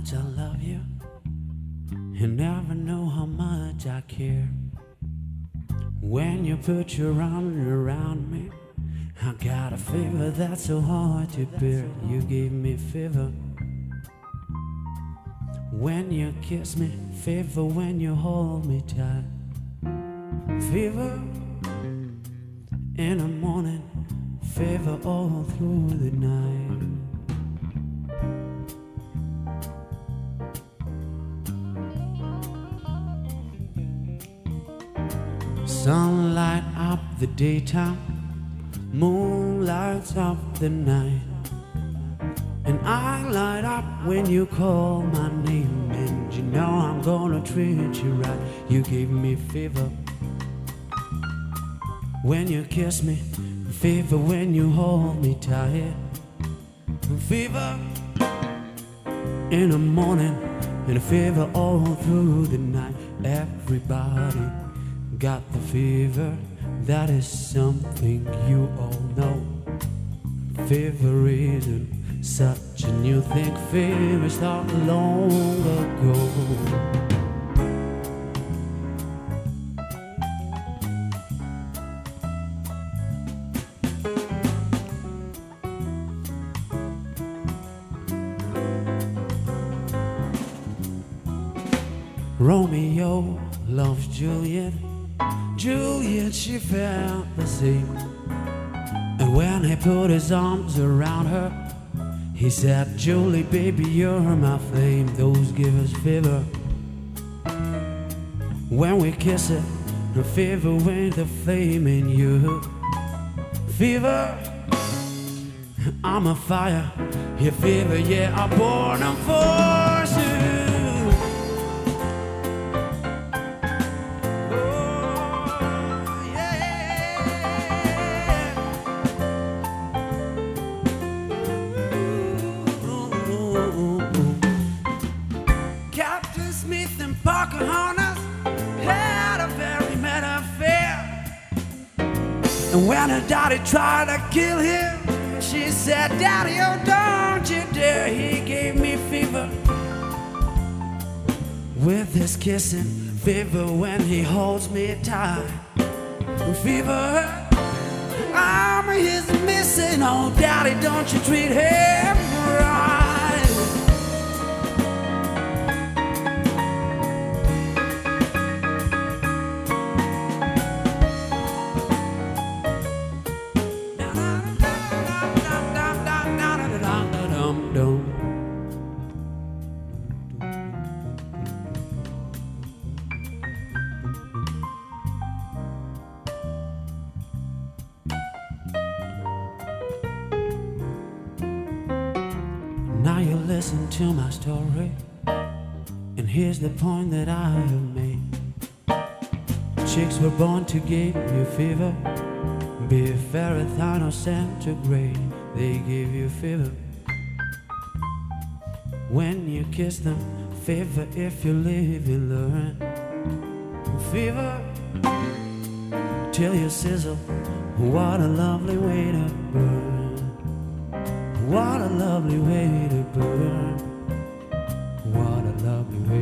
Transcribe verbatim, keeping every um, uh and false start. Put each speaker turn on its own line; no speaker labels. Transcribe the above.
much I love you. You never know how much I care. When you put your arm around me, I got a fever that's so hard to bear. You gave me fever when you kiss me, fever when you hold me tight. Fever in the morning, fever all through the night. Sun light up the daytime, moon lights up the night, and I light up when you call my name. And you know I'm gonna treat you right. You gave me fever when you kiss me, fever when you hold me tight, fever in the morning, and a fever all through the night. Everybody got the fever, that is something you all know. Fever isn't such a new thing, fever started long ago. Romeo loves Juliet, Juliet, she felt the same. And when he put his arms around her, he said, Julie, baby, you're my flame. Those give us fever when we kiss it, the fever when the flame in you. Fever, I'm a fire. Your fever, yeah, I'm born and forced you. Pocahontas had a very mad affair, and when her daddy tried to kill him, she said, Daddy, oh, don't you dare. He gave me fever with his kissing, fever when he holds me tight, fever I'm his missing. Oh, Daddy, don't you treat him right. Now you listen to my story, and here's the point that I have made. Chicks were born to give you fever, be it Fahrenheit or centigrade. They give you fever when you kiss them, fever if you live you learn. Fever till you sizzle, what a lovely way to burn. What a lovely way to burn. What a lovely way